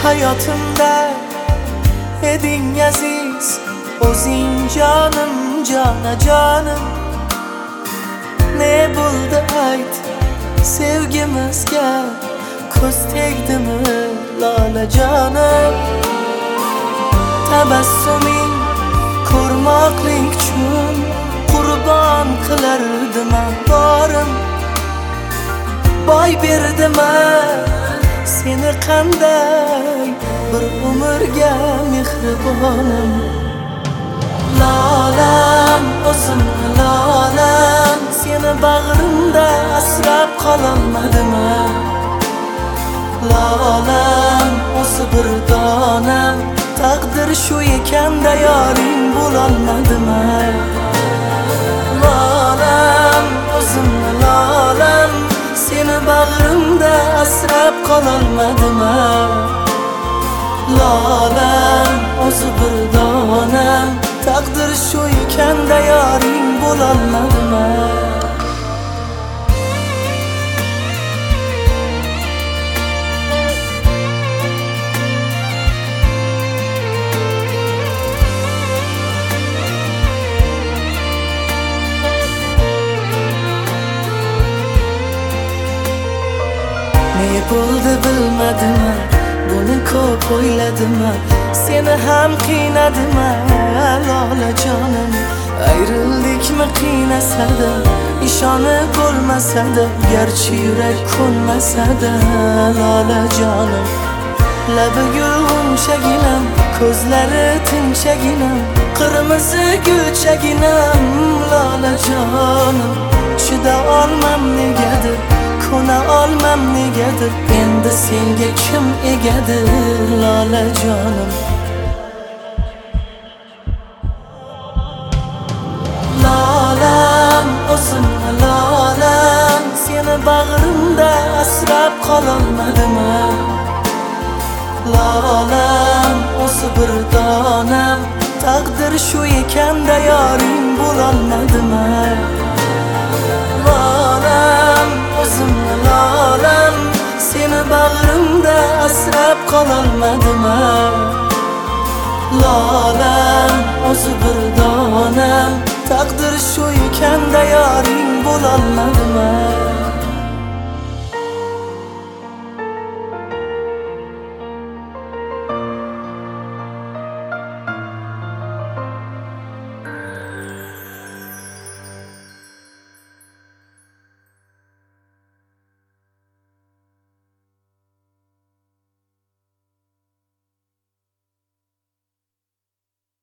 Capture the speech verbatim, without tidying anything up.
hayotimda eding aziz, o'zing jonim, jonajonim. Ne bo'ldi ayt sevgimizga, ko'z tegdimi lolajonim? Tabassuming ko'rmoqlik uchun qurbon qilardim borim. Boy berdimmi seni qanday bir umrga mehribonim? Lolam o'zim lolam, seni bag'rimda asrab qololmadimmi? Lolam o'zi bir donam, taqdir shu ekanda yoring bo'lolmadimmi? Lolam o'zim lolam, seni bag'rimda asrab qololmadimmi? Lolam o'zi bir donam, taqdir shu ekanda yoring bo'lolmadimmi? Ne bo'ldi bilmadimmi, buni ko'p o'yladimmi? Seni ham qiynadimmi lolajonim? Ayrillikmi qiynasada, ishonib bo'lmasada, garchi yurak ko'nmasada lolajonim. Labi gulg'unchaginam, ko'zlari tinchaginam, qirmizi gulchaginam lolajonim. Chida olmam negadir, ko'na olmam negadir, endi senga kim egadir lolajonim? Lolam o'zim lolam, seni bag'rimda asrab qololmadimmi? Lolam o'zi bir donam, taqdir shu ekanda yoring bo'lolmadimmi? Lolam o'zim lolam, seni bag'rimda asrab qololmadimmi? Lolam o'zi bir donam, taqdir shu ekanda yoring bo'lolmadimmi?